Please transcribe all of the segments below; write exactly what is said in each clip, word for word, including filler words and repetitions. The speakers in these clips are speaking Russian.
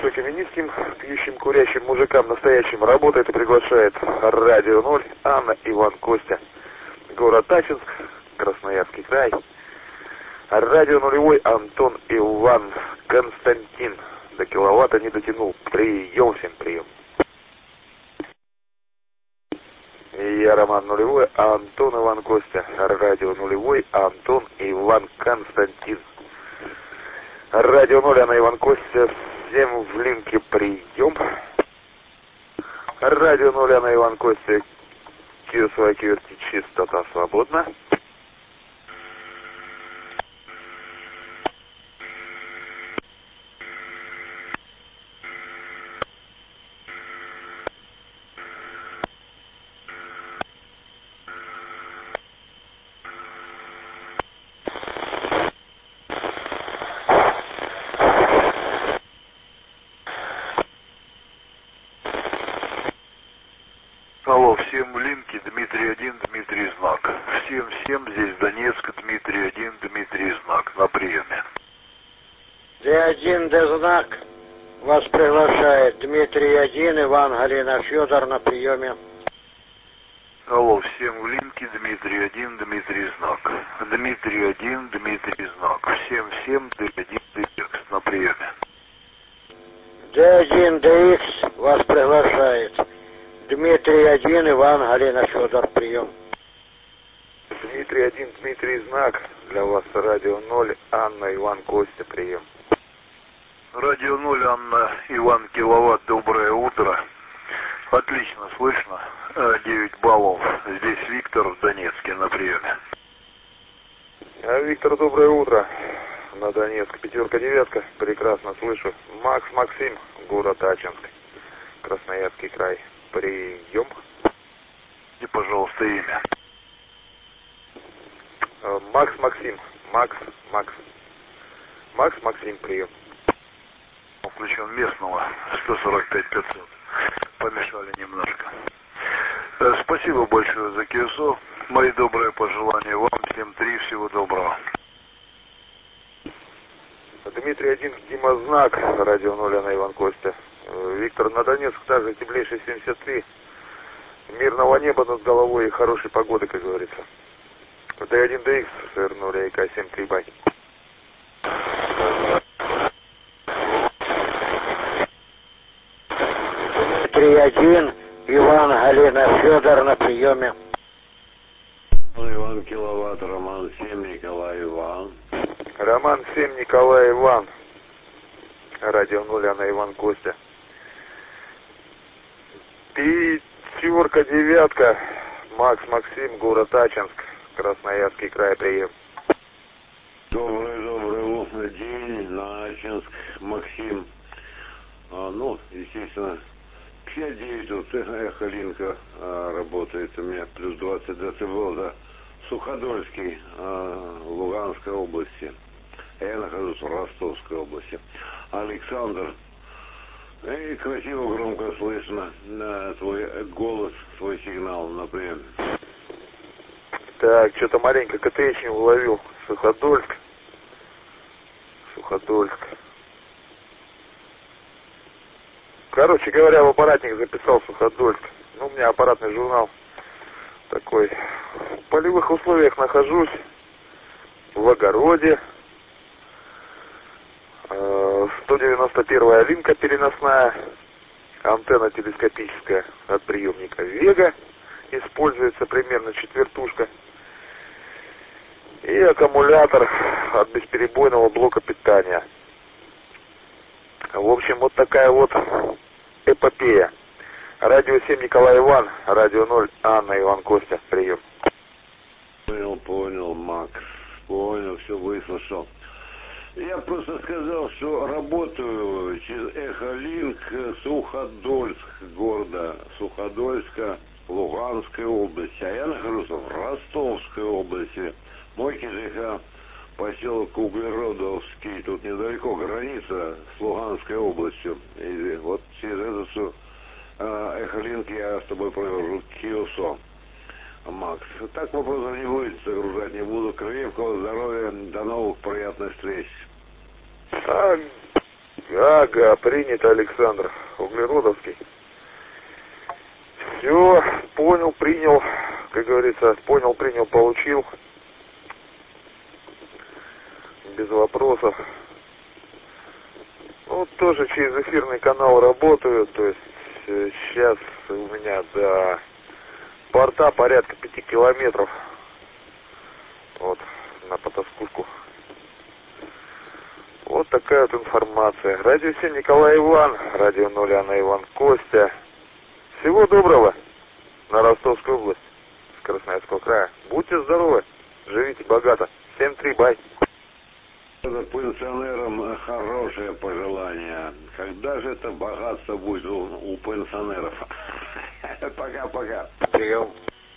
высоким и низким, пьющим, курящим мужикам настоящим работает и приглашает Радио ноль, Анна, Иван, Костя. Город Ачинск, Красноярский край. Радио нулевой, Антон, Иван, Константин. До киловатта не дотянул. Прием, всем прием. Я Роман нулевой, Антон, Иван, Костя. Радио нулевой, Антон, Иван, Константин. Радио ноль, Анна, Иван, Костя. Всем в линке прием. Радио ноль, Анна, Иван, Костя. Киосвай, киверти, частота свободна. Алло, всем в линке, Дмитрий один, Дмитрий Знак. Всем, всем здесь Донецк, Дмитрий один, Дмитрий Знак. На приеме. Д один, Д Знак. Вас приглашает Дмитрий один, Иван, Галина, Федор на приеме. Алло, всем в линке, Дмитрий один, Дмитрий Знак. Дмитрий один, Дмитрий Знак. Всем, всем, Д один, Д Х на приеме. Д один, Д Х вас приглашает Дмитрий один, Иван, Галина, Федор, прием. Дмитрий один, Дмитрий Знак. Для вас Радио ноль, Анна, Иван, Костя, прием. Радио ноль, Анна, Иван, киловатт, доброе утро. Отлично слышно. девять баллов. Здесь Виктор в Донецке на приеме. А, Виктор, доброе утро. На Донецк, пятерка, девятка. Прекрасно слышу. Макс, Максим, город Ачинск, Красноярский край. Прием. И, пожалуйста, имя. Макс, Максим. Макс, Макс. Макс, Максим, прием. Включен местного, сто сорок пять пятьсот. Помешали немножко. Спасибо большое за КСО. Мои добрые пожелания вам. Всем три. Всего доброго. Дмитрий один, Дима Знак. Радио ноль, Анна, Иван, Костя. Виктор, на Донецк также теплейший семьдесят три. Мирного неба над головой и хорошей погоды, как говорится. Д один, Д Х, СР ноль, АИК семь, три, бай. Дмитрий один, Иван, Галина, Федор на приеме. Иван, киловатт, Роман семь, Николай, Иван. Роман семь, Николай, Иван. Радио ноль, Анна, Иван, Костя. Пятерка, девятка. Макс, Максим, город Ачинск, Красноярский край, прием. Добрый, добрый лунный день на Ачинск, Максим. А, ну, естественно, пять девять вот эхолинка а, работает у меня, плюс двадцать децибел, да. Суходольский, а, Луганской области. Я нахожусь в Ростовской области. Александр. И красиво, громко слышно на твой голос, свой сигнал на прием. Так, что-то маленько КТХ не уловил. Суходольск. Суходольск. Короче говоря, в аппаратник записал Суходольск. Ну, у меня аппаратный журнал такой. В полевых условиях нахожусь. В огороде. сто девяносто первая линка переносная, антенна телескопическая от приемника Вега, используется примерно четвертушка, и аккумулятор от бесперебойного блока питания. В общем, вот такая вот эпопея. Радио семь, Николай, Иван, радио ноль, Анна, Иван, Костя, прием. Понял, понял, Макс, понял, все выслушал. Я просто сказал, что работаю через Эхолинк Суходольск, города Суходольска, Луганской области. А я нахожусь в Ростовской области. Мой КЖХ, поселок Углеродовский, тут недалеко граница с Луганской областью. И вот через эту всю Эхолинк я с тобой провожу КИОСО. Макс, так вопросов не будет, загружать не буду. Крепкого здоровья, до новых приятных встреч. А, Ага, принято, Александр. Углеродовский. Все, понял, принял, как говорится, понял, принял, получил. Без вопросов. Ну, тоже через эфирный канал работаю, то есть э, сейчас у меня до порта порядка пяти километров. Вот, на потаскушку. Вот такая вот информация. Радио семь Николай Иван, радио ноль Анна Иван Костя. Всего доброго на Ростовскую область, с Красноярского края. Будьте здоровы, живите богато. семь три, бай. Это пенсионерам хорошее пожелание. Когда же это богатство будет у, у пенсионеров? Пока-пока. Прием.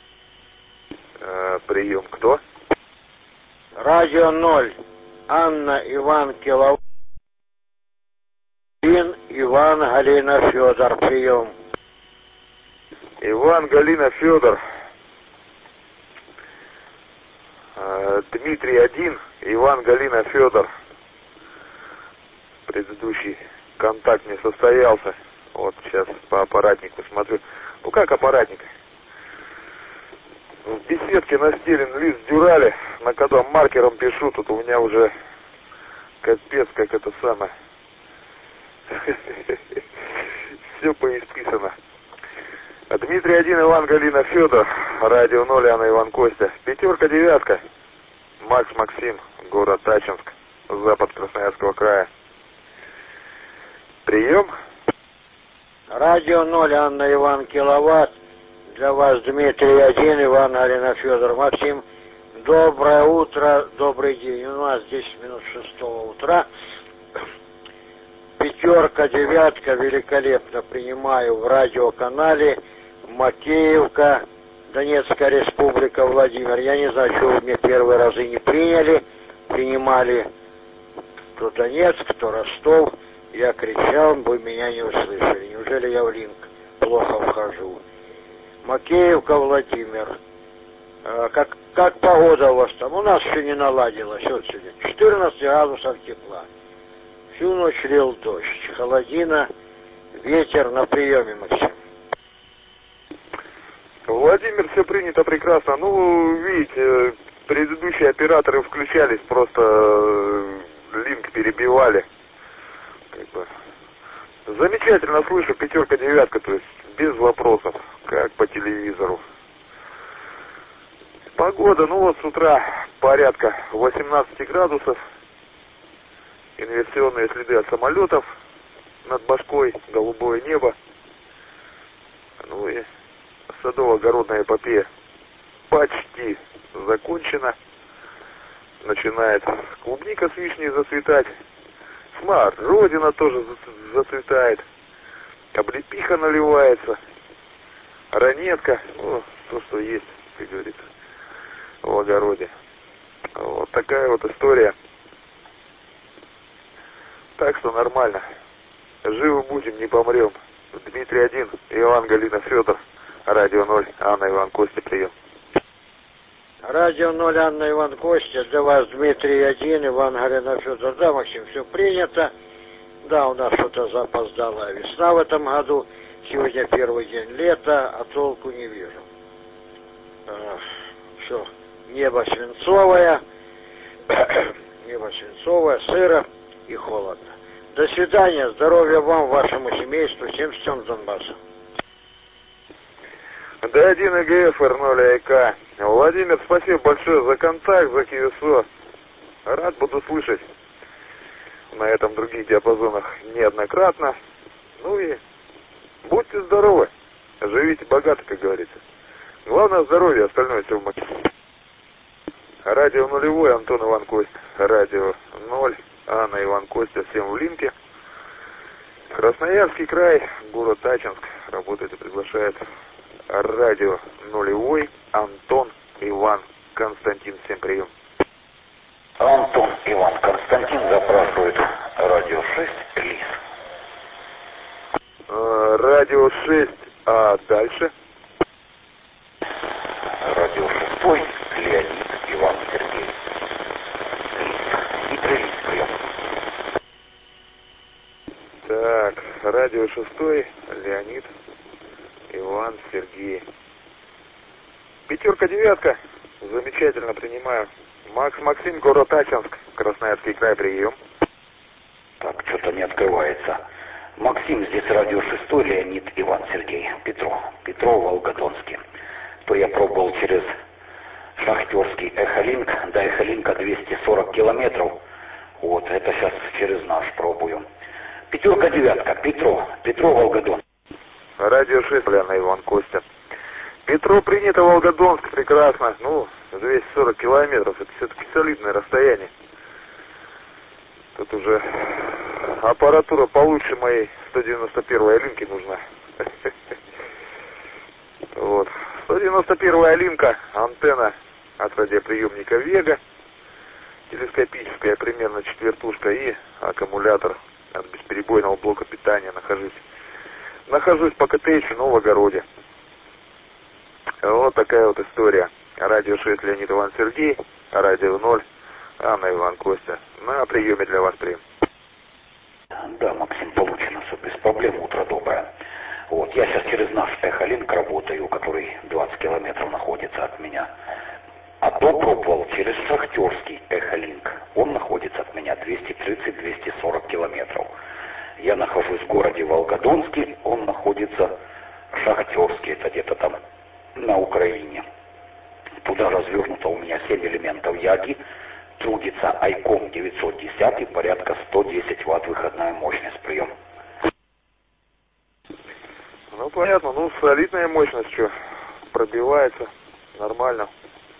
Э, прием кто? Радио ноль. Анна, Иван, Киловатт. Иван, Галина, Федор. Прием. Иван, Галина, Федор. Э, Дмитрий один, Иван, Галина, Федор. Предыдущий контакт не состоялся. Вот сейчас по аппаратнику смотрю. Ну как аппаратник? В беседке настелен лист дюрали, на котором маркером пишу. Тут у меня уже капец, как это самое. Все поисписано. Дмитрий один, Иван, Галина, Федор. Радио ноль, Анна, Иван, Костя. Пятерка, девятка. Макс, Максим, город Тачинск, запад Красноярского края. Прием. Радио ноль, Анна, Иван, Киловатт. Для вас Дмитрий один, Иван, Галина, Федор, Максим. Доброе утро, добрый день. У нас десять минут шестого утра. Пятерка, девятка, великолепно принимаю в радиоканале Макеевка, Донецкая республика, Владимир. Я не знаю, что вы мне первые разы не приняли. Принимали то Донецк, то Ростов. Я кричал, вы меня не услышали. Неужели я в линк плохо вхожу? Макеевка, Владимир. А, как, как погода у вас там? У нас еще не наладилось. Вот сегодня четырнадцать градусов тепла. Всю ночь лил дождь. Холодина, ветер. На приеме, Максим. Владимир, все принято прекрасно. Ну, видите, предыдущие операторы включались, просто линк перебивали. Как бы. Замечательно слышу, пятерка, девятка, то есть без вопросов, как по телевизору. Погода, ну вот с утра порядка восемнадцать градусов. Инверсионные следы от самолетов над башкой, голубое небо. Ну и садово-огородная эпопея почти закончена. Начинает клубника с вишней зацветать. Смородина тоже зацветает. Облепиха наливается. Ранетка. Ну, то, что есть, как говорится, в огороде. Вот такая вот история. Так что нормально. Живы будем, не помрем. Дмитрий один, Иван, Галина, Федор. Радио ноль, Анна, Иван, Костя, прием. Радио ноль, Анна, Иван, Костя. Для вас Дмитрий один, Иван, Галина, Федор. Да, Максим, все принято. Да, у нас что-то запоздалая весна в этом году. Сегодня первый день лета, а толку не вижу. А, все, небо свинцовое. Небо свинцовое, сыро и холодно. До свидания, здоровья вам, вашему семейству, всем всем Донбасса. Д один ЭГФ, Р ноль АЭК. Владимир, спасибо большое за контакт, за КСО. Рад буду слышать на этом других диапазонах неоднократно. Ну и будьте здоровы, живите богато, как говорится. Главное здоровье, остальное все в маке. Радио нулевой, Антон, Иван, Костя. Радио ноль, Анна, Иван, Костя, всем в линке. Красноярский край, город Тачинск, работает и приглашает. Радио нулевой, Антон, Иван, Константин, всем прием. Антон, Иван, Константин запрашивает радио шесть, Лис. Э, радио шесть, а дальше? Радио шестой, Леонид, Иван, Сергей. Лис. И три Лис, прием. Так, радио шестой, Леонид, Иван, Сергей. Пятерка, девятка. Замечательно, принимаю. Макс, Максим, город Ачинск, Красноярский край, прием. Так, что-то не открывается. Максим, здесь радио шестой, Леонид, Иван, Сергей, Петров. Петров, Волгодонский. То я пробовал через Шахтерский Эхолинк, до Эхолинка двести сорок километров. Вот, это сейчас через наш пробую. Пятерка, девятка, Петров, Петров, Волгодон. Радио шесть, Ляна, Иван, Костя. Петров, принято, Волгодонск, прекрасно. Ну, двести сорок километров, это все-таки солидное расстояние. Тут уже аппаратура получше моей сто девяносто первой Алинки нужна. Вот. сто девяносто первая Алинка, антенна от радиоприемника Вега, телескопическая, примерно четвертушка, и аккумулятор от бесперебойного блока питания. Нахожусь. Нахожусь по КТХ в Новогороде. Вот такая вот история. Радио шесть, Леонид, Иван, Сергей, радио ноль, Анна, Иван, Костя. На приеме для вас прием. Да, Максим, получено, все без проблем, утро доброе. Вот, я сейчас через наш Эхолинк работаю, который двадцать километров находится от меня. А то пробовал через Шахтерский Эхолинк. Он находится от меня двести тридцать — двести сорок километров. Я нахожусь в городе Волгодонске, он находится Шахтерский, это где-то там на Украине. Туда развернуто у меня семь элементов Яги. Трудится Айком девятьсот десять, порядка сто десять ватт выходная мощность, прием. Ну, понятно, ну, солидная мощность, что, пробивается, нормально.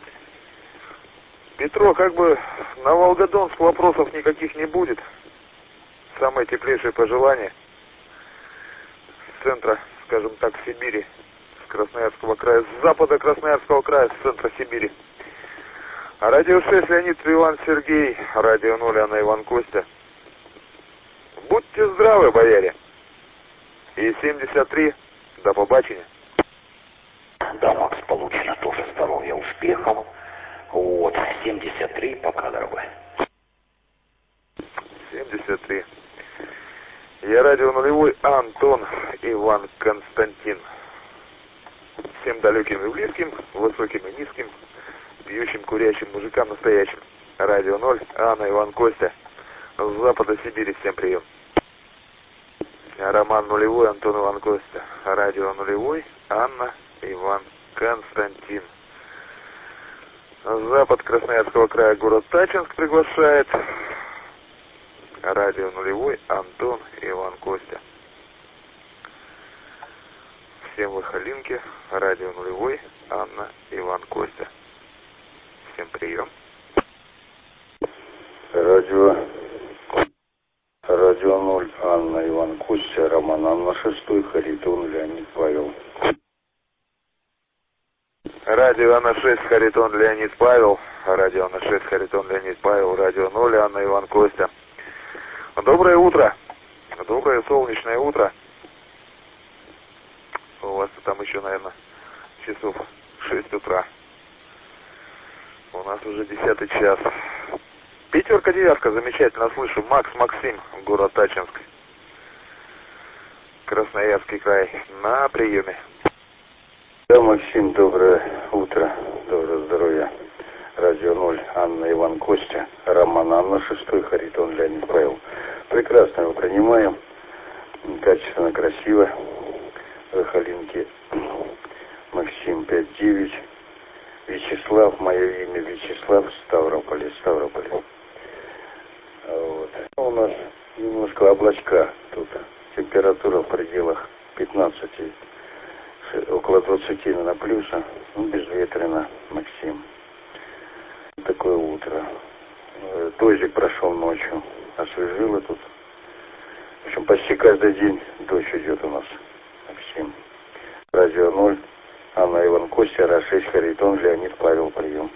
Петро, как бы на Волгодонск вопросов никаких не будет. Самое теплейшее пожелание с центра, скажем так, Сибири, с Красноярского края, с запада Красноярского края, с центра Сибири. А радио шесть, Леонид, Иван, Сергей, радио ноль, Анна, Иван, Костя. Будьте здравы, бояре. И семьдесят три, до побачення. Да, Макс, получено тоже здоровья, успехов. Вот, семьдесят три, пока, дорогой. семьдесят три. Я радио нулевой, Антон, Иван, Константин. Всем далеким и близким, высоким и низким, пьющим, курящим мужикам настоящим. Радио ноль, Анна, Иван, Костя. С запада Сибири всем прием. Роман нулевой, Антон, Иван, Костя. Радио нулевой, Анна, Иван, Константин. Запад Красноярского края, город Ачинск приглашает. Радио нулевой, Антон, Иван, Костя. Всем в Эхолинке. Радио нулевой, Анна, Иван, Костя. Всем прием. Радио, радио ноль, Анна, Иван, Костя, Роман, Анна, шестой, Харитон, Леонид, Павел. Радио Анна шесть, Харитон, Леонид, Павел. Радио Анна шесть, Харитон, Леонид, Павел. Радио ноль, Анна, Иван, Костя. Доброе утро. Доброе солнечное утро. У вас там еще, наверное, часов шесть утра. У нас уже десятый час. Пятерка, девятка, замечательно слышу. Макс, Максим, город Ачинск, Красноярский край. На приеме. Да, Максим, доброе утро, доброе здоровье. Радио ноль, Анна, Иван, Костя, Роман, Анна, шестой, Харитон, Леонид, Павел. Прекрасно его принимаем, качественно, красиво. В Эхолинке Максим пять девять, Вячеслав, мое имя Вячеслав, Ставрополь, Ставрополь. Вот. У нас немножко облачка тут, температура в пределах пятнадцати, около двадцати на плюса, ну, безветренно, Максим. Такое утро. Дождик прошел ночью, освежило тут. В общем, почти каждый день дождь идет у нас, Максим. Радио ноль, Анна, Иван, Костя, Ра шесть, Харитон, Леонид, Павел, прием.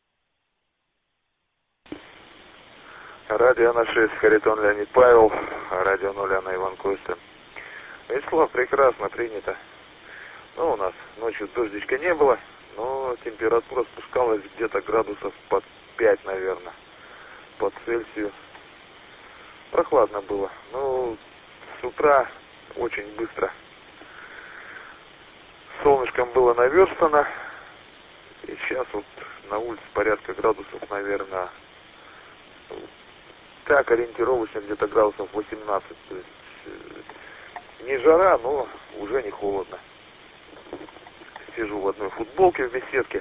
Радио Анна шесть, Харитон, Леонид, Павел. Радио ноль, Анна, Иван, Костя. Вячеслав, прекрасно принято. Ну, у нас ночью дождичка не было, но температура спускалась где-то градусов под пять, наверное, по Цельсию. Прохладно было. Ну, с утра очень быстро. Солнышком было наверстано. И сейчас вот на улице порядка градусов, наверное, так ориентировочно где-то градусов восемнадцать. То есть не жара, но уже не холодно. Сижу в одной футболке в беседке.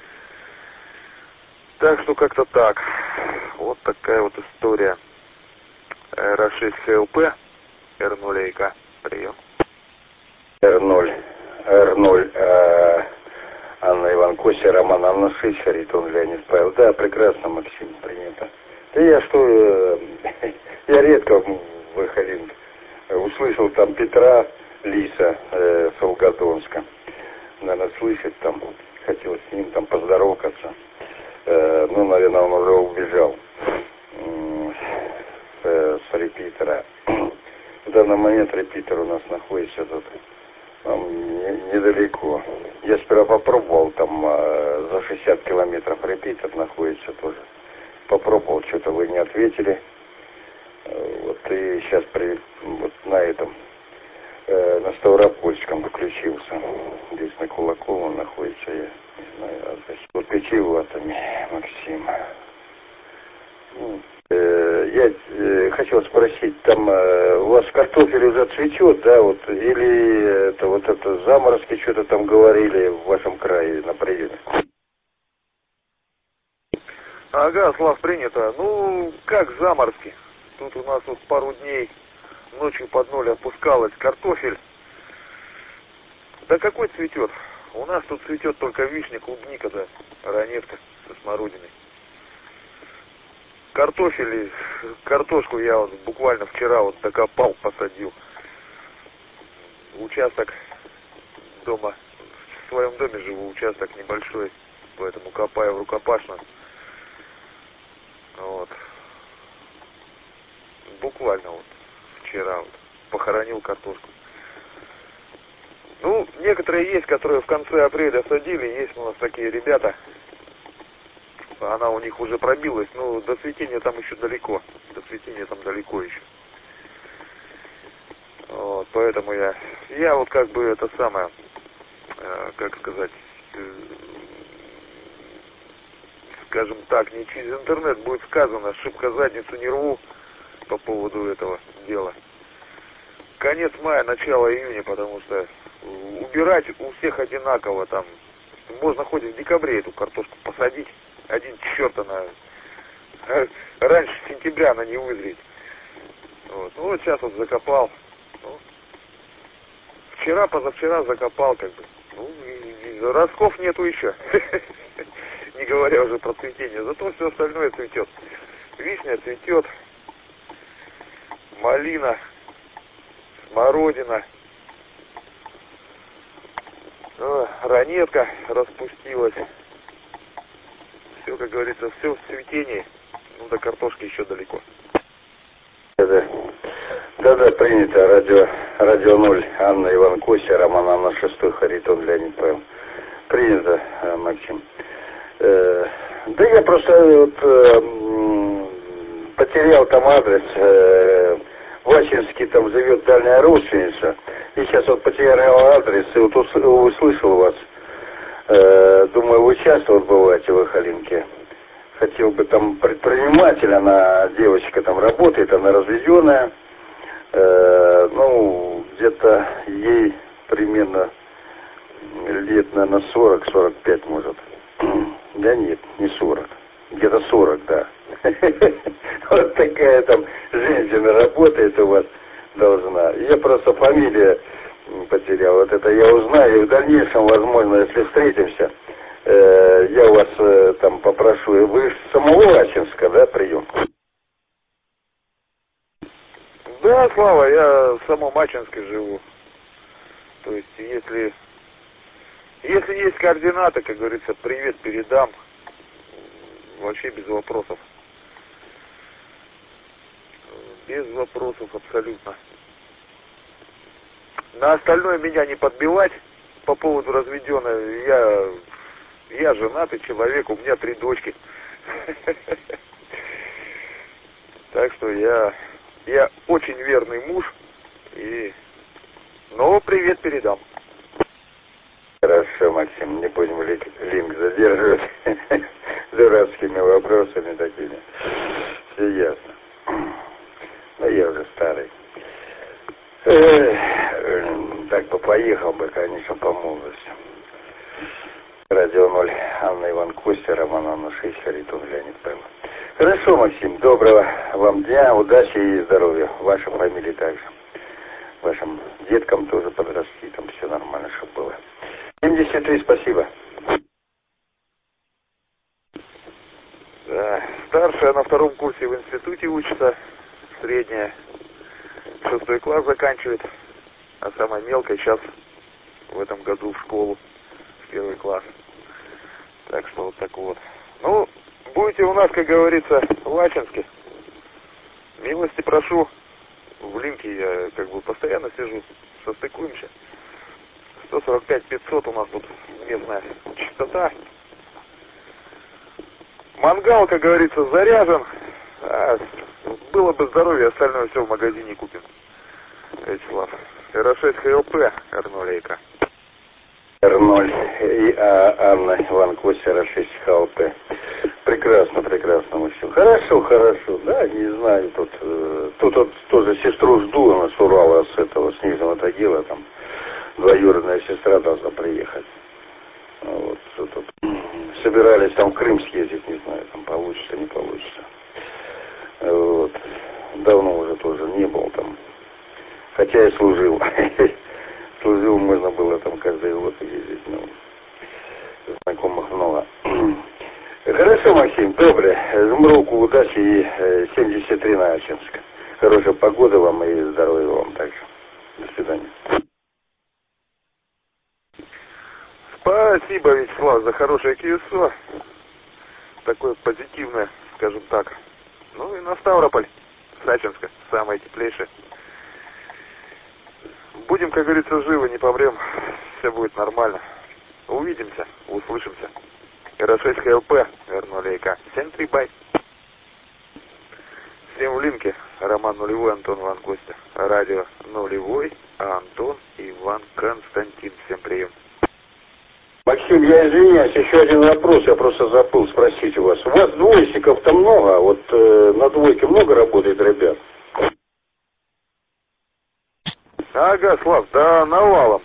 Так что как-то так. Вот такая вот история. эр шесть ха эл пэ, эр ноль эй ка. Прием. эр ноль. эр ноль. Э, Анна Иван-Костя, Роман Анна шесть, Харитон Леонид Павел. Да, прекрасно, Максим, принято. Да я что, э, я редко в Эхолинг услышал там Петра Лиса э, с Волгодонска. Наверное, слышать там, хотел с ним там поздороваться. Э, ну, наверное, он уже убежал э, с репитера. В данный момент репитер у нас находится тут там, не, недалеко. Я сперва попробовал, там э, за шестьдесят километров репитер находится тоже. Попробовал, что-то вы не ответили. Э, вот и сейчас при, вот на этом, э, на Ставропольском включился. Здесь на Кулаково он находится, я не знаю, а зачем. Вот пятиватами, Максим. Ну, э, я э, хотел спросить, там э, у вас картофель уже цветет, да, вот, или это вот это заморозки что-то там говорили в вашем крае на приеме? Ага, Слав, принято. Ну, как заморозки. Тут у нас вот пару дней ночью под ноль опускалась картофель. Да какой цветет? У нас тут цветет только вишня, клубника, да, ранетка со смородиной. Картофель, картошку я вот буквально вчера вот докопал, посадил. Участок дома, в своем доме живу, участок небольшой, поэтому копаю в рукопашную. Вот. Буквально вот вчера вот похоронил картошку. Ну, некоторые есть, которые в конце апреля садили, есть у нас такие ребята. Она у них уже пробилась, но до цветения там еще далеко. До цветения там далеко еще. Вот, поэтому я, я вот как бы это самое, э, как сказать, э, скажем так, не через интернет будет сказано, шибко задницу не рву по поводу этого дела. Конец мая, начало июня, потому что убирать у всех одинаково там. Можно хоть в декабре эту картошку посадить. Один черт она раньше сентября она не вызреет. Вот. Ну вот сейчас вот закопал. Ну, вчера, позавчера закопал как бы. Ну, и, и ростков нету еще. Не говоря уже про цветение. Зато все остальное цветет. Вишня цветет. Малина. Смородина. О, ранетка распустилась. Все, как говорится, все в цветении. Ну, до картошки еще далеко. Да-да, да-да, принято. Радио, радио ноль. Анна Иван-Костя, Роман Анна шесть, Харитон Леонид Павел. Принято, Максим. Э, да я просто вот, э, потерял там адрес. Э, Вачинский там живет дальняя родственница. И сейчас вот потерял адрес и вот услышал вас. Э, думаю, вы часто вот бываете в Эхолинке. Хотел бы там предприниматель, она, девочка там работает, она разведенная. Э, ну, где-то ей примерно лет, наверное, сорок-сорок пять может. Да нет, не сорок. Где-то сорок, да. Вот такая там женщина работает у вас должна. Я просто фамилию потерял. Вот это я узнаю. И в дальнейшем, возможно, если встретимся, э, я вас э, там попрошу. Вы с самого Вачинска, да, прием? Да, Слава, я в самом Ачинске живу. То есть, если, если есть координаты, как говорится, привет передам. Вообще без вопросов. Без вопросов абсолютно. На остальное меня не подбивать по поводу разведенной. Я, я женатый человек, у меня три дочки. Так что я, я очень верный муж привет передам. Хорошо, Максим, не будем линк, линк задерживать дурацкими вопросами такими. Все ясно. Ну, я уже старый. Так бы поехал бы, конечно, по молодости. Радио ноль, Анна Иван Костя, Роман Анна шесть, Харитон Леонид Павлов. Хорошо, Максим, доброго вам дня, удачи и здоровья. Ваша фамилия также. Вашим деткам тоже подрасти, там все нормально, чтобы было. семьдесят три, спасибо. Да, старшая на втором курсе в институте учится, средняя шестой класс заканчивает, а самая мелкая сейчас в этом году в школу, в первый класс. Так что вот так вот. Ну, будете у нас, как говорится, в Лачинске. Милости прошу. В линке я как бы постоянно сижу, состыкуемся. сто сорок пять пятьсот у нас тут местная частота. Мангал, как говорится, заряжен. А было бы здоровье, остальное все в магазине купим. Вячеслав. эр шесть ха эл пэ, эр ноль эй ка. эр ноль и а, Анна Иван Костя, эр шесть ха эл пэ. Прекрасно, прекрасно, Максим. Хорошо, хорошо. Да, не знаю, тут, э, тут вот тоже сестру жду, она с Урала, с этого, с Нижнего Тагила, там, двоюродная сестра должна приехать. Вот, тут, тут собирались там в Крым съездить, не знаю, там получится, не получится. Вот. Давно уже тоже не был там. Хотя и служил. Служил, можно было там каждый год ездить, но знакомых много. Хорошо, Максим, добре. Жму руку, удачи и семьдесят три на Ачинск. Хорошей погоды вам и здоровья вам также. До свидания. Спасибо, Вячеслав, за хорошее КСО. Такое позитивное, скажем так. Ну и на Ставрополь, Сачинска, самое теплейшее. Будем, как говорится, живы, не помрем. Все будет нормально. Увидимся, услышимся. эр шесть ха эл пэ, эр ноль эй ка. семь три бай. Всем в линке. Роман нулевой, Антон Иван Костя. Радио нулевой, а Антон Иван Константин. Всем прием. Максим, я извиняюсь, еще один вопрос, я просто забыл спросить у вас. У вас двойщиков-то много, вот э, на двойке много работает ребят? Ага, Слав, да навалом.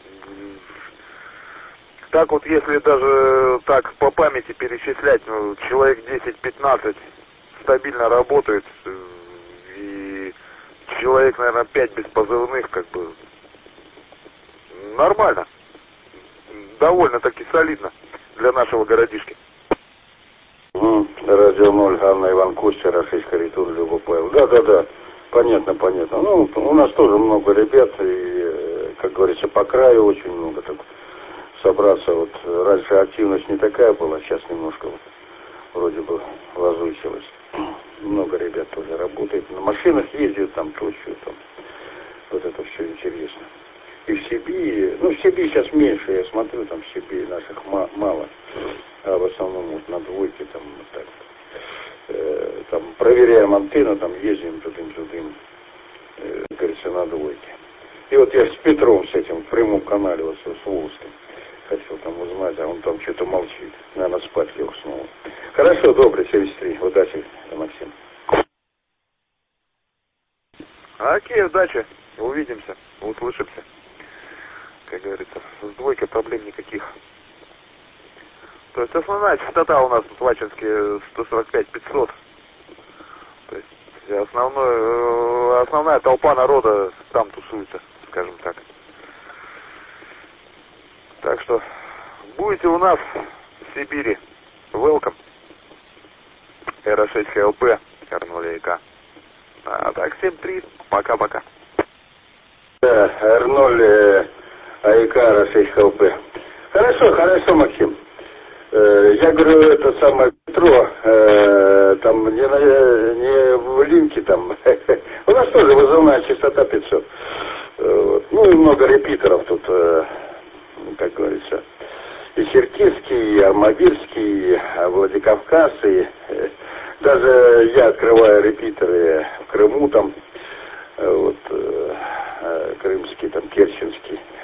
Так вот, если даже так по памяти перечислять, ну, человек десять-пятнадцать стабильно работает, и человек, наверное, пять без позывных, как бы, нормально. Довольно-таки солидно для нашего городишки. Mm, Радио ноль, Анна Иван Костя, эр шесть Харитон, Люба Павел. Да, да, да. Понятно, понятно. Ну, у нас тоже много ребят, и, как говорится, по краю очень много. Так собраться, вот раньше активность не такая была, сейчас немножко вот, вроде бы возвысилась. Много ребят тоже работает. На машинах ездят, там, точно, там. Вот это все интересно. И в Сибири, ну, в Сибири сейчас меньше, я смотрю, там в Сибири наших мало, а в основном вот на двойке там вот так вот. Э, там проверяем антенну, там ездим тудым-тудым, э, говорится, на двойке. И вот я с Петром, с этим, в прямом канале, вот с Волжским, хотел там узнать, а он там что-то молчит, наверное, спать лег снова. Хорошо, добрый, семьдесят три, удачи, Максим. Окей, удачи, увидимся, услышимся. Как говорится, с двойкой проблем никаких. То есть основная частота у нас в Лачинске сто сорок пять пятьсот. То есть основной, основная толпа народа там тусуется, скажем так. Так что будете у нас в Сибири, welcome. эр шесть ха эл пэ, эр ноль эй ка. А так, семь три, пока-пока. Да, эр ноль АИК, эр шесть ха эл пэ. Хорошо, хорошо, Максим. Э, я говорю, это самое метро, э, там не, не в линке, там. У нас тоже вызывная частота пятьсот. Э, вот. Ну и много репитеров тут, э, как говорится. И Черкесский, и Армавирский, и Владикавказ, и э, даже я открываю репитеры в Крыму, там, э, вот, э, крымский, там, керченский.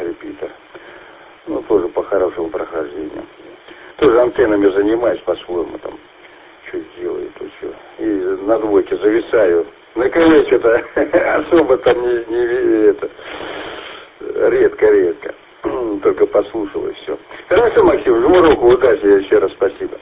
антеннами занимаюсь по-своему там. Что делаю, то все. И на двойке зависаю. На коле что-то особо там не, не это, редко-редко. Только послушал и все. Хорошо, Максим, жму руку, удачи, еще раз спасибо.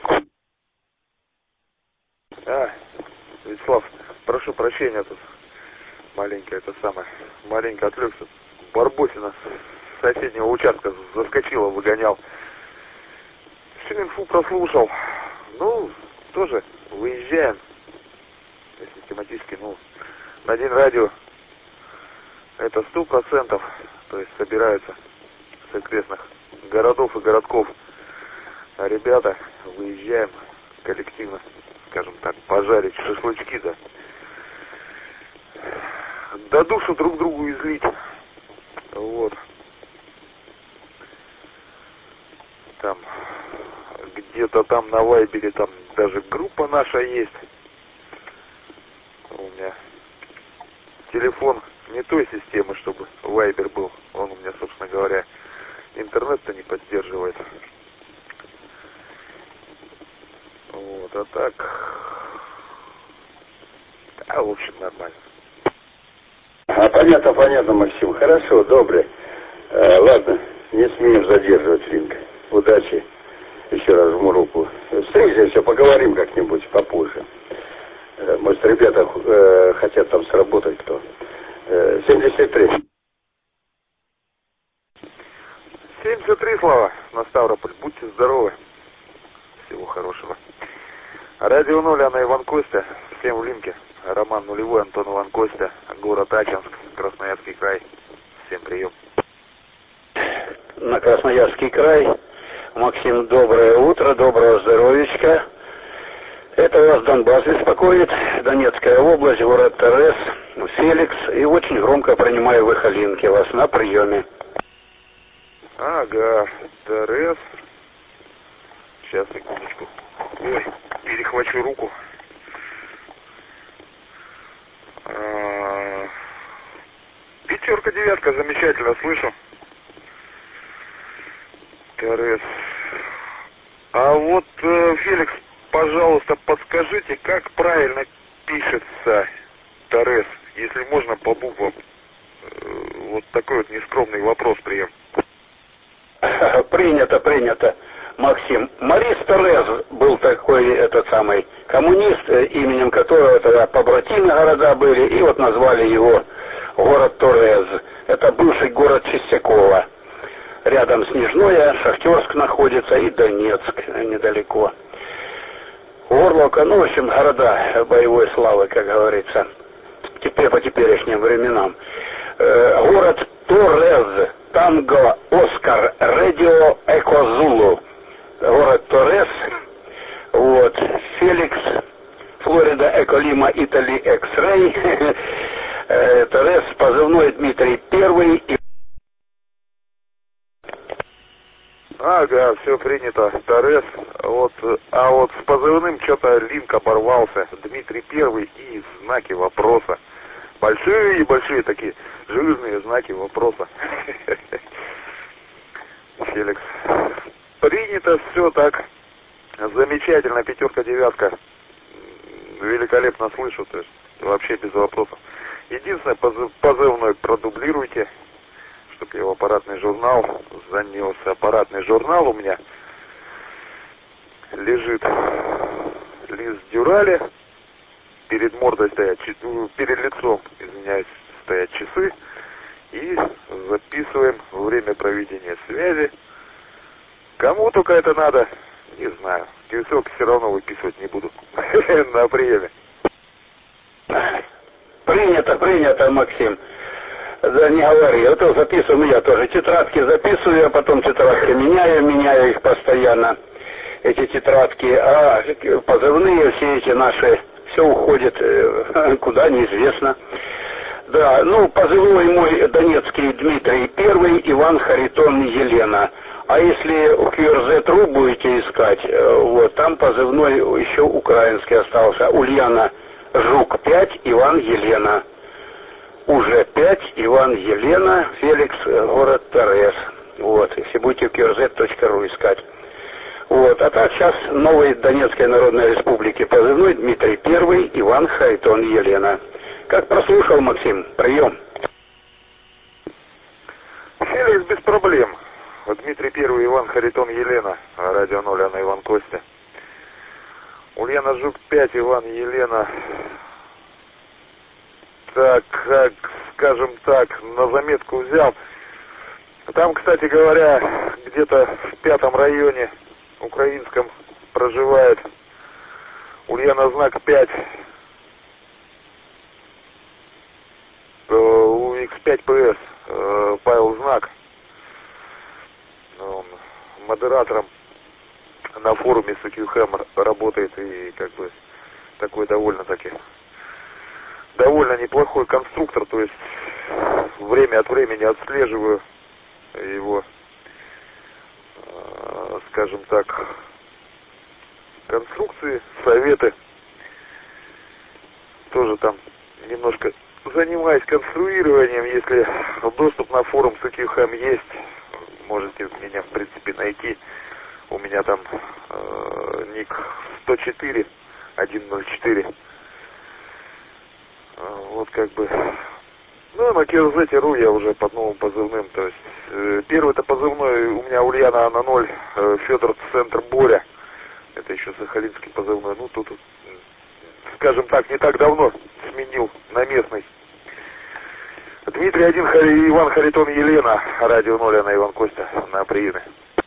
А, Вячеслав, прошу прощения, тут маленько это самое, маленько отвлекся. Барбосина с соседнего участка заскочила, выгонял. Всю инфу прослушал. Ну, тоже выезжаем. Систематически, ну, на день радио это сто процентов, то есть собираются с окрестных городов и городков. А ребята, выезжаем коллективно, скажем так, пожарить шашлычки, да. Да душу друг другу излить. Вот. Там, где-то там на Вайбере, там даже группа наша есть. У меня телефон не той системы, чтобы Вайбер был. Он у меня, собственно говоря, интернет-то не поддерживает. Вот, а так... А, в общем, нормально. А, понятно, понятно, Максим. Хорошо, добре. Э, ладно, не смеем задерживать, Линк. Удачи. Еще раз жму руку. Встретимся, поговорим как-нибудь попозже. Э, может, ребята э, хотят там сработать кто. Э, семьдесят три. семьдесят три, Слава, на Ставрополь. Будьте здоровы. Всего хорошего. Радио ноль, Анна Иван Костя. Всем в линке. Роман Нулевой, Антон Иван Костя. Город Ачинск, Красноярский край. Всем прием. На Красноярский край. Максим, доброе утро, доброго здоровичка. Это вас Донбасс беспокоит, Донецкая область, город Торез, Феликс. И очень громко принимаю в Эхолинке вас на приеме. Ага, Торез. Сейчас, секундочку. Ой, перехвачу руку. А, пятерка, девятка, замечательно, слышу. Торез. А вот, э, Феликс, пожалуйста, подскажите, как правильно пишется Торез, если можно по буквам. Э, вот такой вот нескромный вопрос прием. Принято, принято. Максим, Морис Торез был такой, этот самый, коммунист, именем которого тогда побратимы города были, и вот назвали его город Торез. Это бывший город Чистякова. Рядом Снежное, Шахтерск находится и Донецк недалеко. Горловка, ну, в общем, города боевой славы, как говорится, теперь по теперешним временам. Э, город Торез, Танго, Оскар, Радио, Эко, Зулу. Город Торез, вот, Феликс, Флорида, Эко, Лима, Итали, Экс-Рей, Торез, позывной Дмитрий Первый. И... Ага, все принято, Торез. Вот, а вот с позывным что-то линк оборвался. Дмитрий Первый и знаки вопроса. Большие и большие такие жирные знаки вопроса. Феликс. Принято все так. Замечательно, пятерка, девятка. Великолепно слышу, то есть вообще без вопросов. Единственное, позывной продублируйте, чтобы я в аппаратный журнал занесся. Аппаратный журнал у меня лежит лист дюрали. Перед мордой стоят, перед лицом, извиняюсь, стоят часы. И записываем время проведения связи. Кому только это надо, не знаю. Кивсок все равно выписывать не буду. На приеме. Принято, принято, Максим. Да не говори, а то записываю я тоже. Тетрадки записываю, а потом тетрадки меняю, меняю их постоянно. Эти тетрадки, а позывные все эти наши, все уходит куда, неизвестно. Да, ну, позывной мой донецкий Дмитрий Первый, Иван, Харитон, Елена. А если у кью эр зет точка ру будете искать, вот, там позывной еще украинский остался. Ульяна, Жук пять, Иван, Елена. Уже пять, Иван, Елена, Феликс, город Торез. Вот, если будете в кью эр зет точка ру искать. Вот. А так сейчас новой Донецкой Народной Республики позывной Дмитрий Первый, Иван, Харитон, Елена. Как прослушал, Максим, прием. Феликс без проблем. Дмитрий Первый, Иван, Харитон, Елена. Радио ноль, Анна, Иван, Костя. Ульяна, Жук пять, Иван, Елена. Так, как, скажем так, на заметку взял. Там, кстати говоря, где-то в пятом районе украинском проживает Ульяна, знак пять. У икс пять пэ эс Павел Знак. Он модератором на форуме Сукьюхэм работает и как бы такой довольно-таки довольно неплохой конструктор, то есть время от времени отслеживаю его, скажем так, конструкции, советы. Тоже там немножко занимаюсь конструированием. Если доступ на форум Сукьюхэм есть, можете меня в принципе найти. У меня там э, ник сто четыре сто четыре. Вот как бы. Ну, на Кирзете.ру я уже под новым позывным. То есть э, первый-то позывной у меня Ульяна на ноль, э, Федор Центр Боря. Это еще сахалинский позывной. Ну, тут, скажем так, не так давно сменил на местный. Дмитрий один, Иван, Харитон, Елена. Радио ноль, Анна, Иван, Костя. На приеме.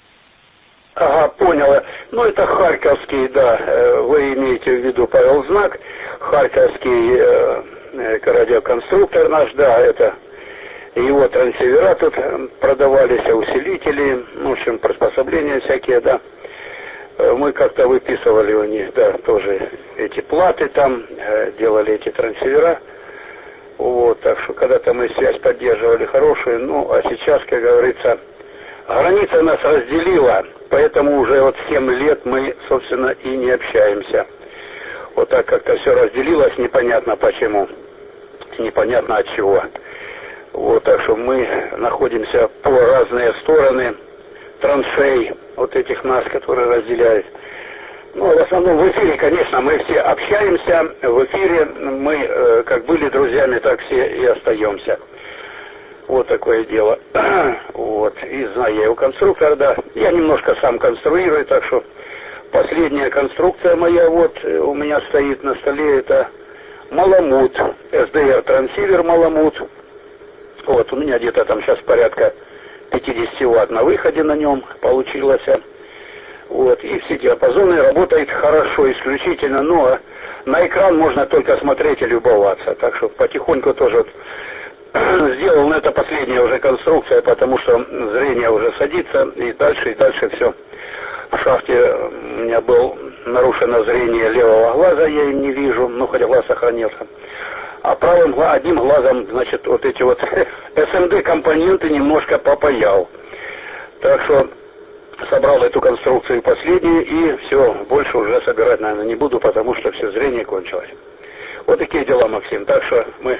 Ага, понял. Ну, это харьковский, да, вы имеете в виду Павел Знак, харьковский э, радиоконструктор наш, да, это его трансивера тут продавались, усилители, в общем, приспособления всякие, да. Мы как-то выписывали у них, да, тоже эти платы там, делали эти трансивера. Вот, так что когда-то мы связь поддерживали хорошую, ну, а сейчас, как говорится, граница нас разделила, поэтому уже вот семь лет мы, собственно, и не общаемся. Вот так как-то все разделилось, непонятно почему, непонятно от чего. Вот, так что мы находимся по разные стороны траншей, вот этих нас, которые разделяют. Ну, в основном в эфире, конечно, мы все общаемся, в эфире мы э, как были друзьями, так все и остаемся. Вот такое дело. Вот, и знаю я его конструктор, да. Я немножко сам конструирую, так что последняя конструкция моя, вот, у меня стоит на столе, это Маламут, эс ди эр трансивер Маламут. Вот, у меня где-то там сейчас порядка пятьдесят ватт на выходе на нем получилось. Вот, и все диапазоны работают хорошо, исключительно, но на экран можно только смотреть и любоваться. Так что потихоньку тоже вот сделал, но это последняя уже конструкция, потому что зрение уже садится, и дальше, и дальше все. В шахте у меня было нарушено зрение левого глаза, я им не вижу, но хотя глаз сохранился. А правым, одним глазом, значит, вот эти вот эс эм ди компоненты немножко попаял. Так что собрал эту конструкцию последнюю, и все, больше уже собирать, наверное, не буду, потому что все зрение кончилось. Вот такие дела, Максим. Так что мы...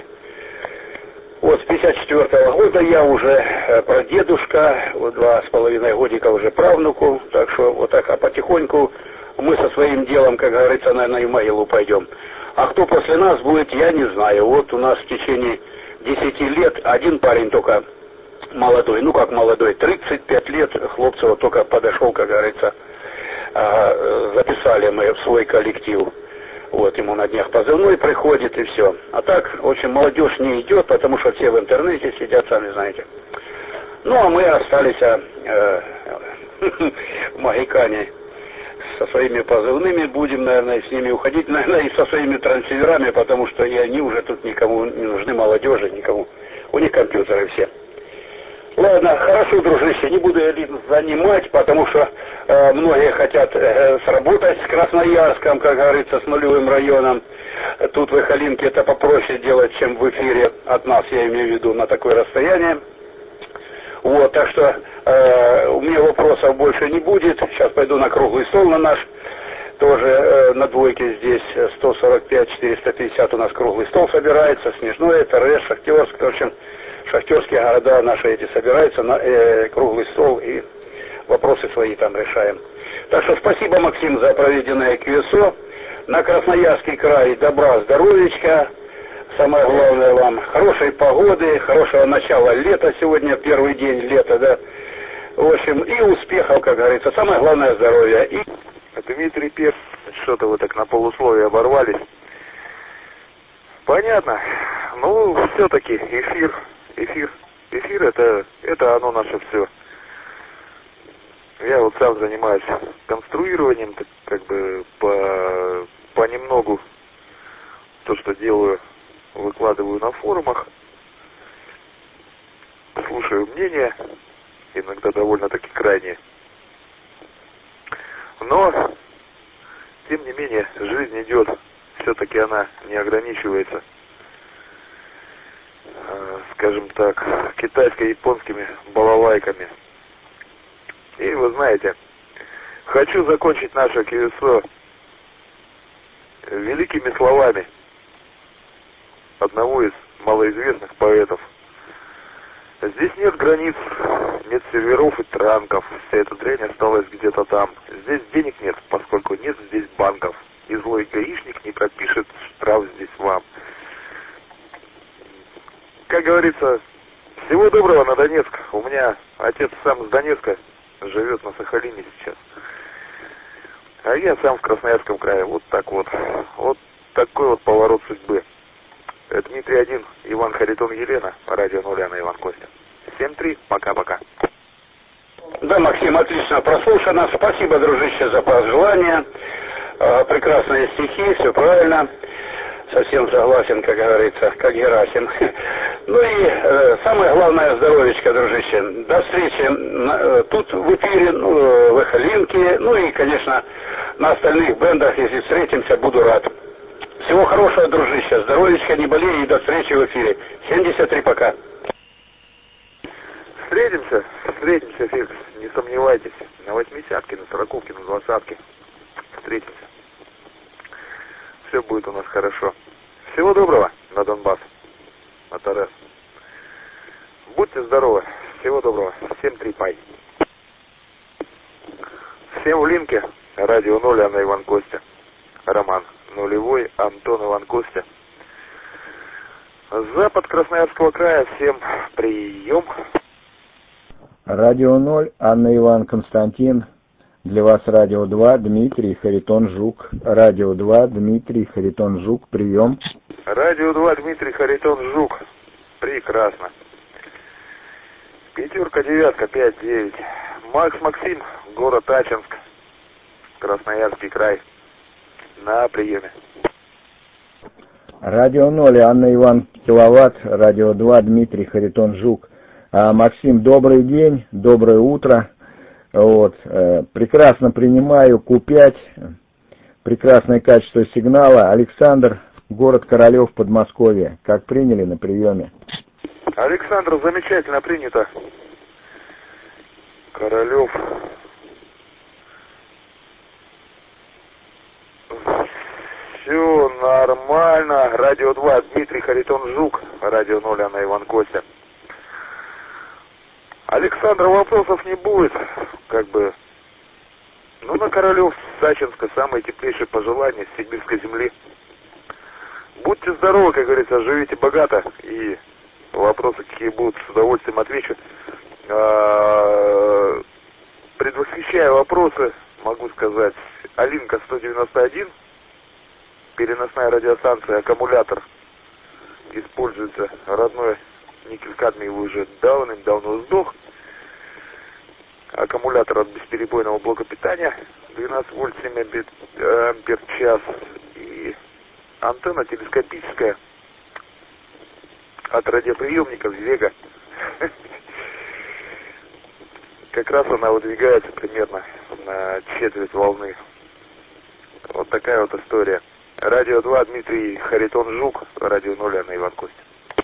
Вот с пятьдесят четвёртого года я уже прадедушка, вот два с половиной годика уже правнуку, так что вот так, а потихоньку мы со своим делом, как говорится, наверное, и в могилу пойдем. А кто после нас будет, я не знаю. Вот у нас в течение десяти лет один парень только молодой, ну как молодой, тридцать пять лет, Хлопцева только подошел, как говорится, записали мы в свой коллектив. Вот, ему на днях позывной приходит и все. А так, очень молодежь не идет, потому что все в интернете сидят, сами знаете. Ну, а мы остались э, в Магикане со своими позывными, будем, наверное, с ними уходить, наверное, и со своими трансиверами, потому что и они уже тут никому не нужны, молодежи, никому. У них компьютеры все. Ладно, хорошо, дружище, не буду я занимать, потому что э, многие хотят э, сработать с Красноярском, как говорится, с нулевым районом. Тут в Эхалинке это попроще делать, чем в эфире от нас, я имею в виду, на такое расстояние. Вот, так что э, у меня вопросов больше не будет. Сейчас пойду на круглый стол на наш. Тоже э, на двойке здесь сто сорок пять четыреста пятьдесят у нас круглый стол собирается. Снежной, ТРС, Шахтерск, в общем... Шахтерские города наши эти собираются на э, круглый стол и вопросы свои там решаем. Так что спасибо, Максим, за проведенное КЮСО. На Красноярский край добра, здоровечка. Самое главное вам хорошей погоды, хорошего начала лета. Сегодня первый день лета, да. В общем, и успехов, как говорится. Самое главное здоровье. И... Дмитрий Перс, что-то вы так на полусловие оборвались. Понятно. Ну, все-таки эфир, эфир, эфир это, это оно наше все. Я вот сам занимаюсь конструированием, так, как бы по, понемногу то, что делаю, выкладываю на форумах, слушаю мнения, иногда довольно-таки крайние. Но, тем не менее, жизнь идет, все-таки она не ограничивается, э, скажем так, китайско-японскими балалайками. И вы знаете, хочу закончить наше КЮСО великими словами одного из малоизвестных поэтов. Здесь нет границ, нет серверов и транков, вся эта дрянь осталась где-то там. Здесь денег нет, поскольку нет здесь банков, и злой гаишник не пропишет штраф здесь вам. Как говорится, всего доброго на Донецк. У меня отец сам с Донецка, живет на Сахалине сейчас. А я сам в Красноярском крае. Вот так вот. Вот такой вот поворот судьбы. Дмитрий один, Иван Харитон, Елена, радио ноль, Анна, Иван Костя. семь три, пока-пока. Да, Максим, отлично прослушано. Спасибо, дружище, за пожелания. Э, прекрасные стихи, все правильно. Совсем согласен, как говорится, как Герасим. Ну и э, самое главное, здоровечко, дружище. До встречи э, тут в эфире, ну, в Эхолинке, ну и, конечно, на остальных бендах, если встретимся, буду рад. Всего хорошего, дружище. Здоровечка, не болей, и до встречи в эфире. семьдесят три, пока. Встретимся, встретимся, Фикс, не сомневайтесь. На восьмидесятке, на сороковке, на двадцатке. Встретимся. Все будет у нас хорошо. Всего доброго на Донбасс, на Торез. Будьте здоровы. Всего доброго. семь три, пай. Всем в линке. Радио ноль, Анна, Иван Костя. Роман нулевой, Антон, Иван Костя. Запад Красноярского края. Всем прием. Радио ноль, Анна, Иван, Константин. Для вас Радио два, Дмитрий, Харитон, Жук. Радио два, Дмитрий, Харитон, Жук. Прием. Радио два, Дмитрий, Харитон, Жук. Прекрасно. Пятерка, девятка, пять, девять. Макс, Максим, город Ачинск, Красноярский край. На приеме. Радио ноль, Анна, Иван, Киловатт. Радио два, Дмитрий, Харитон, Жук. А, Максим, добрый день, доброе утро. Вот, э, прекрасно принимаю Ку пять, прекрасное качество сигнала. Александр, город Королев, Подмосковье. Как приняли на приеме? Александр, замечательно принято. Королев. Все нормально. Радио два, Дмитрий, Харитон, Жук. Радио ноль, Анна, Иван Костя. Александр, вопросов не будет, как бы, ну, на Королев, Сачинска, самые теплейшие пожелания с сибирской земли. Будьте здоровы, как говорится, живите богато, и вопросы какие будут, с удовольствием отвечу. А, предвосхищая вопросы, могу сказать, Алинка сто девяносто один, переносная радиостанция, аккумулятор, используется родной никель-кадмиевый уже давным-давно сдох. Аккумулятор от бесперебойного блока питания двенадцать вольт, семь ампер час. И антенна телескопическая от радиоприемников Вега. Как раз она выдвигается примерно на четверть волны. Вот такая вот история. Радио два, Дмитрий, Харитон, Жук. Радио ноль, Анна, Иван Костя.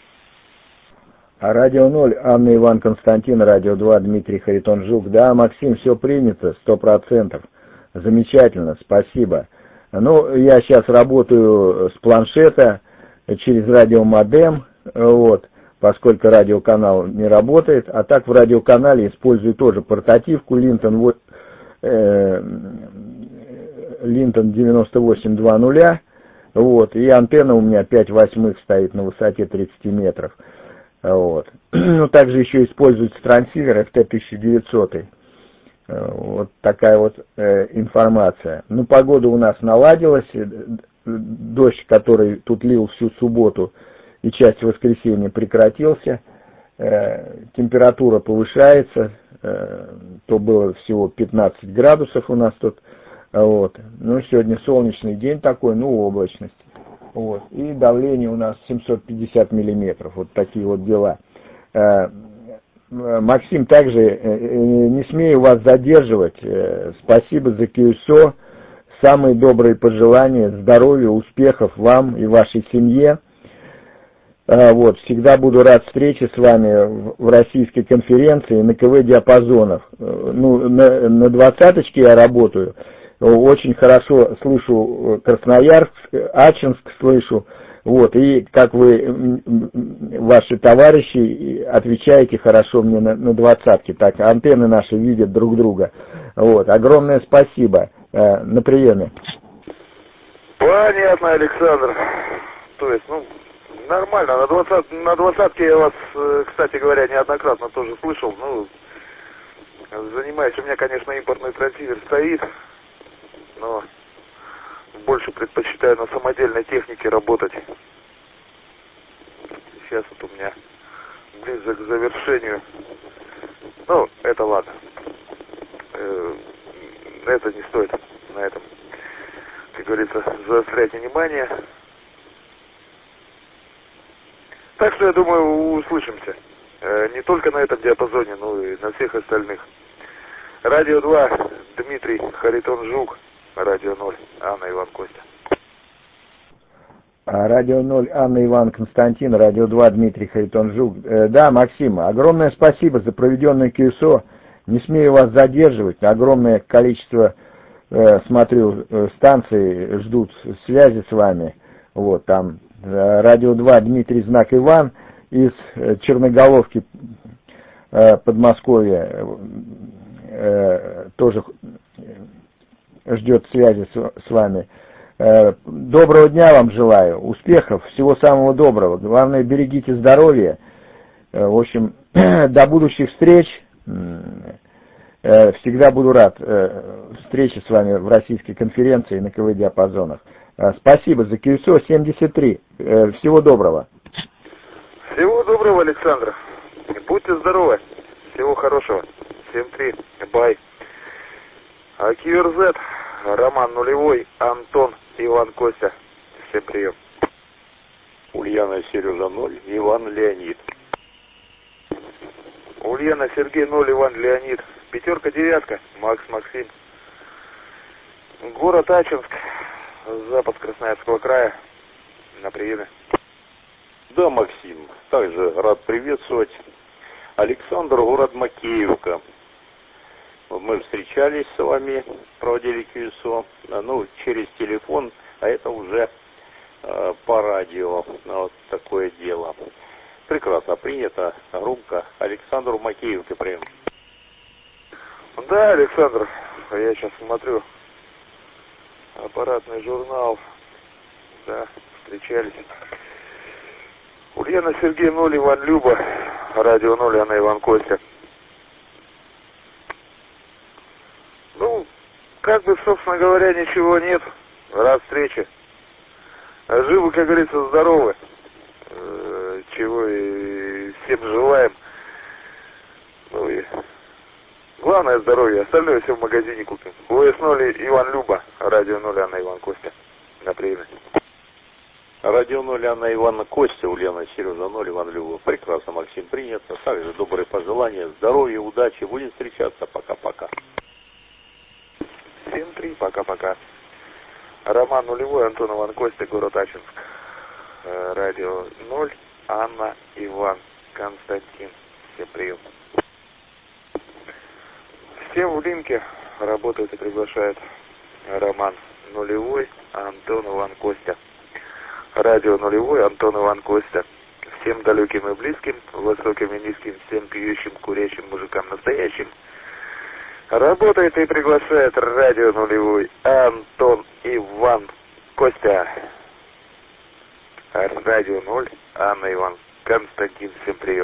А Радио ноль, Анна, Иван, Константин, Радио два, Дмитрий, Харитон, Жук. Да, Максим, все принято, сто процентов. Замечательно, спасибо. Ну, я сейчас работаю с планшета через радиомодем, вот, поскольку радиоканал не работает. А так в радиоканале использую тоже портативку Линтон э, Линтон девяносто восемь двадцать, вот, и антенна у меня пять восьмых стоит на высоте тридцать метров. Вот. Ну, также еще используется трансивер эф тэ тысяча девятьсот. Вот такая вот э, информация. Ну, погода у нас наладилась. Дождь, который тут лил всю субботу и часть воскресенья, прекратился. Э, температура повышается. Э, то было всего пятнадцать градусов у нас тут. Вот. Ну, сегодня солнечный день такой, ну, облачность. Вот. И давление у нас семьсот пятьдесят миллиметров. Вот такие вот дела. Максим, также не смею вас задерживать. Спасибо за кью эс о. Самые добрые пожелания, здоровья, успехов вам и вашей семье. Вот. Всегда буду рад встрече с вами в российской конференции на КВ диапазонах. Ну, на, на двадцаточке я работаю. Очень хорошо слышу Красноярск, Ачинск слышу. Вот, и как вы, ваши товарищи, отвечаете хорошо мне на, на двадцатке, так антенны наши видят друг друга. Вот, огромное спасибо. Э, на приеме. Понятно, Александр. То есть, ну, нормально. На двадцатке, на двадцатке я вас, кстати говоря, неоднократно тоже слышал. Ну, занимаюсь, у меня, конечно, импортный трансивер стоит, но больше предпочитаю на самодельной технике работать. Сейчас вот у меня ближе к завершению. Ну, это ладно. Это не стоит на этом, как говорится, заострять внимание. Так что, я думаю, услышимся. Не только на этом диапазоне, но и на всех остальных. Радио два, Дмитрий Харитон Жук. Радио ноль, Анна Иван Костя. Радио ноль, Анна Иван Константин, Радио два, Дмитрий Харитон Жук. Э, да, Максим, огромное спасибо за проведенное кью эс о. Не смею вас задерживать. Огромное количество, э, смотрю, станций ждут связи с вами. Вот, там, э, Радио два, Дмитрий Знак Иван из э, Черноголовки, э, Подмосковья, э, тоже ждет связи с, с вами. Э, доброго дня вам желаю, успехов, всего самого доброго. Главное, берегите здоровье. Э, в общем, до будущих встреч. Э, всегда буду рад э, встрече с вами в российской конференции на КВ диапазонах. Э, спасибо за кью эс о семьдесят три. Э, всего доброго. Всего доброго, Александр. Будьте здоровы. Всего хорошего. семь три. Бай. А кью эр зет, Роман Нулевой, Антон, Иван Костя. Всем прием. Ульяна Сережа ноль, Иван Леонид. Ульяна Сергей ноль, Иван Леонид. Пятерка, девятка, Макс Максим. Город Ачинск, запад Красноярского края. На приеме. Да, Максим, также рад приветствовать. Александр, город Макеевка. Мы встречались с вами, проводили кью эс о, ну, через телефон, а это уже э, по радио, вот такое дело. Прекрасно принято, громко. Александру Макеевке прием. Да, Александр, я сейчас смотрю аппаратный журнал, да, встречались. Ульяна Сергей ноль, Иван Люба, Радио ноль, Анна Иван Костя. Ну, как бы, собственно говоря, ничего нет. Рад встрече. Живы, как говорится, здоровы. Чего и всем желаем. Ну и главное здоровье. Остальное все в магазине купим. о эс ноль, Иван Люба. Радио ноль, Анна Иван Костя. На приеме. Радио ноль, Анна Ивана Костя, Ульяна Сережа ноль, Иван Люба. Прекрасно, Максим, принято. Также добрые пожелания, здоровья, удачи. Будем встречаться. Пока-пока. семь три, пока-пока. Роман Нулевой, Антон Иван Костя, город Ачинск. Радио ноль, Анна Иван Константин. Всем прием. Все в линке работают и приглашают. Роман Нулевой, Антон Иван Костя. Радио Нулевой, Антон Иван Костя. Всем далеким и близким, высоким и низким, всем пьющим, курящим мужикам настоящим. Работает и приглашает радио нулевой Антон, Иван, Костя. Радио ноль, Анна, Иван, Константин, всем прием.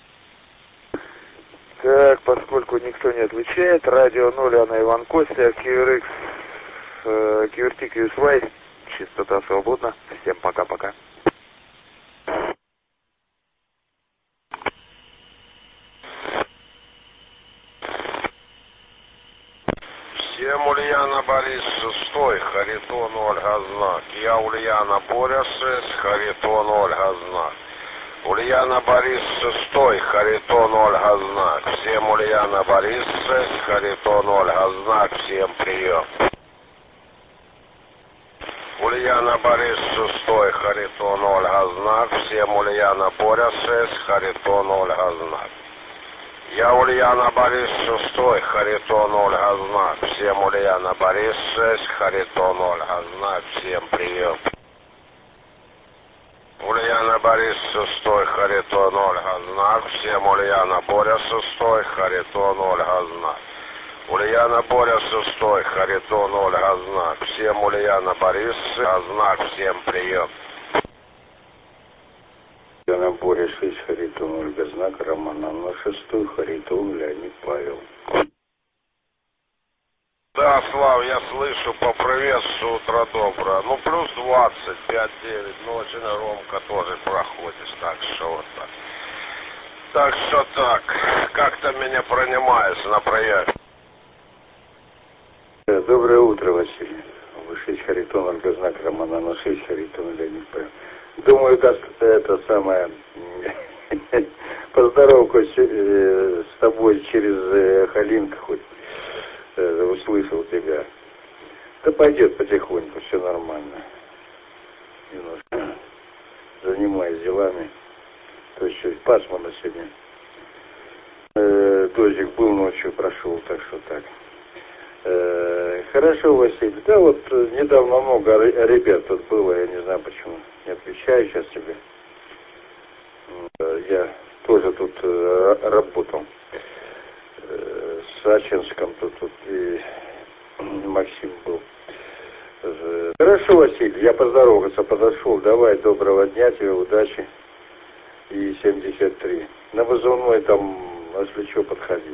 Так, поскольку никто не отвечает, радио ноль, Анна, Иван, Костя, кью эр икс, э, кью эр ти, кью эс уай, частота свободна. Всем пока-пока. Всем Ульяна Борис шестой, Харитон Ольга знак. Я Ульяна Боря шесть, Харитон Ольга знак. Ульяна Борис шестой, Харитон Ольга знак. Всем Ульяна Борис шесть, Харитон Ольга знак. Всем прием. Ульяна Борис шестой, Харитон Ольга знак. Всем Ульяна Боря шесть, Харитон Ольга знак. Я Ульяна Борис шестой, Харитон Ольга знак. Всем Ульяна Борис шесть, Харитон Ольга знак. Всем прием. Ульяна Борис шестой, Харитон Ольга знак. Всем Ульяна Боря шестой, Харитон Ольга знак. Ульяна Боря шестой, Харитон Ольга знак. Всем Ульяна Борис знак. Всем прием. Ульяна Боря шесть, Харитон Ольга знак. Роман Анна шестой, Харитон Леонид Павел. Да, Слав, я слышу, поприветствую, утро доброе. Ну, плюс двадцать, пять девять, ну, очень Ромка тоже проходишь, так что вот так. Так что так, как ты меня принимаешь на проект? Доброе утро, Василий. Вы шесть, Харитон Ольга знак. Роман Анна шесть, Харитон Леонид Павел. Думаю, даст это самое поздоровку с, э, с тобой через э, Халинка хоть. Услышал тебя. Да пойдет потихоньку, все нормально. Немножко занимаюсь делами. То есть чуть пасмурно сегодня. Э, дождик был ночью, прошел, так что так. Э, хорошо, Василий. Да, вот недавно много ребят тут было, я не знаю почему. Не отвечаю сейчас тебе. Э, я тоже тут э, работал. С Ачинском тут, тут и Максим был. Хорошо, Василий, я поздороваться подошел. Давай, доброго дня тебе, удачи. И семьдесят три. На вызывной там, если что, подходи.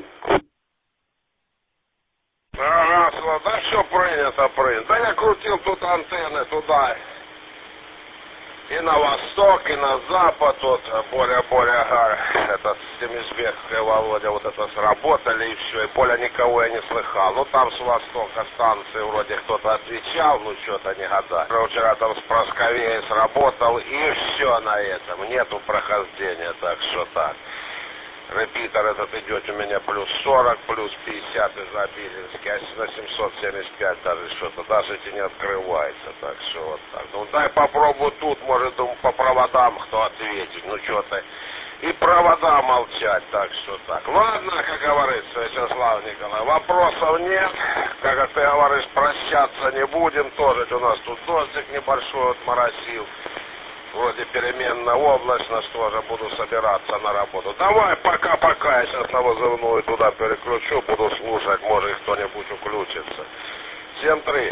Ага, Слав, да все принято, принято. Да я крутил тут антенны туда. И на восток, и на запад, вот, Боря, Боря, ага, это Семизбекская Володя, вот это сработали, и все, и Поля никого я не слыхал. Ну, там с востока станции вроде кто-то отвечал, ну, что-то не гадай. Вчера там с Просковеей сработал, и все на этом, нету прохождения, так что так. Репитер этот идет у меня плюс сорок, плюс пятьдесят из Обилински, а на семьсот семьдесят пять даже что-то, даже эти не открывается, так что вот так. Ну дай попробую тут, может, думаю, по проводам кто ответит, ну что-то. И провода молчать, так что так. Ладно, как говорится, Вячеслав Николаевич, вопросов нет, как ты говоришь, прощаться не будем, тоже у нас тут дождик небольшой вот моросил. Вроде переменная облачность, тоже буду собираться на работу. Давай, пока-пока, я сейчас на вызывную туда переключу, буду слушать, может кто-нибудь включится. семь три.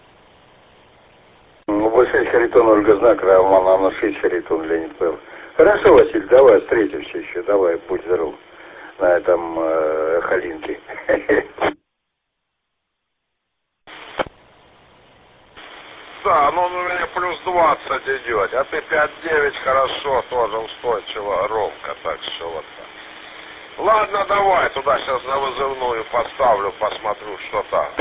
Ну, шесть, Харитон Ольга знак, Роман Анна шесть, Харитон Леонид Павел. Хорошо, Василий, давай встретимся еще, давай, будь здоров на этом э, Халинке. Да, ну у меня плюс двадцать идет, а ты пять девять хорошо, тоже устойчиво, ровно, так что вот так. Ладно, давай, туда сейчас на вызывную поставлю, посмотрю, что там.